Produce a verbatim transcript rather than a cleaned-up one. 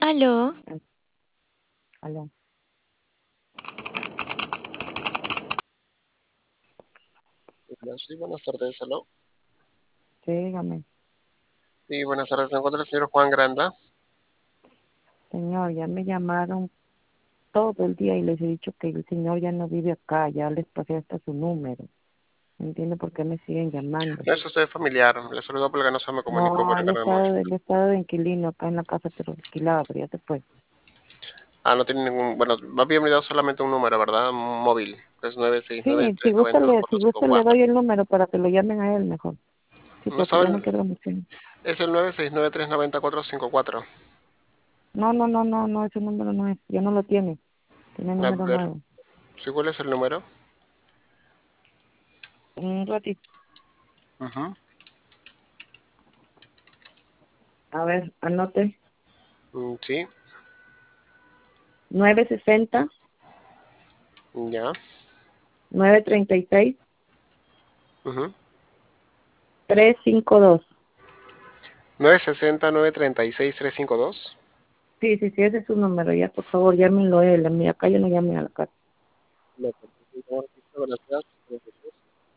Aló, Ah, aló. Hola, sí, buenas tardes, aló. Sí, dígame, Sí, buenas tardes, se encuentra el señor Juan Granda. señor, ya me llamaron todo el día y les he dicho que el señor ya no vive acá, ya les pasé hasta su número. No entiendo por qué me siguen llamando. No es usted familiar, le saludo porque no se me comunicó No, por el él cargo de estaba, móvil. él estaba de inquilino acá en la casa, pero alquilaba, pero ya se fue. Ah, no tiene ningún, bueno, me había enviado solamente un número, ¿verdad? Un móvil, es nueve seis nueve, Sí, si tres nueve gusta, le, si cuatro cinco gusta le cuatro. doy el número para que lo llamen a él mejor. Sí, No porque estaba ya no el, quiero mucho. es el nueve seis nueve, tres nueve cuatro cinco cuatro. No, no, no, no, no, ese número no es, ya no lo tiene. Tiene A número ver, nuevo. ¿sí cuál es el número? Un ratito. Ujú. A ver, anote. Mm, sí, nueve sesenta, ya. nueve treinta y seis, Ujú. trescientos cincuenta y dos. nueve seis cero, nueve tres seis, tres cinco dos. Sí, sí, sí, ese es su número. Ya, por favor, llámenlo a él. A mí acá yo no llame a la casa. No, perfecto, gracias.